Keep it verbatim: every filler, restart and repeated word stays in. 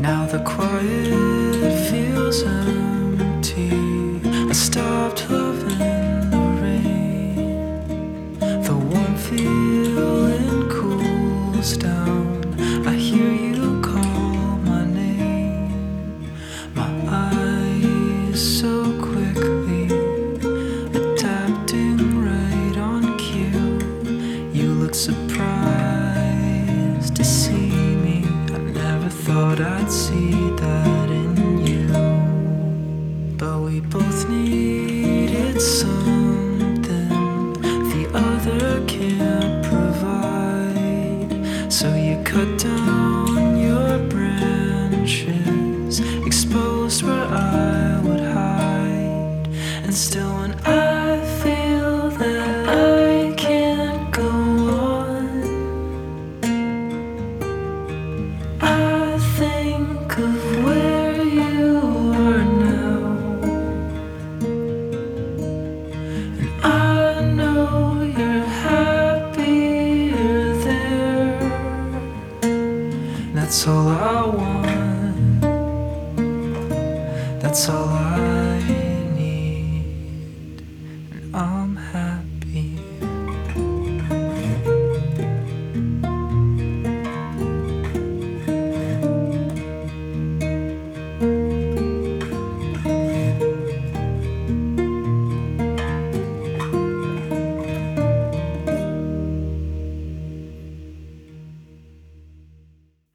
Now the quiet feels empty. I stopped loving the rain. The warm feeling cools down. I hear you call my name. My eyes so quickly adapting right on cue. You look surprised to see me. I never thought I'd see that in you. But we both needed something the other can't provide. So you cut down your branches, exposed where I would hide. And still when I feel that I can't go on, I think of where you are now. And I know you're happier there. That's all I want. That's all I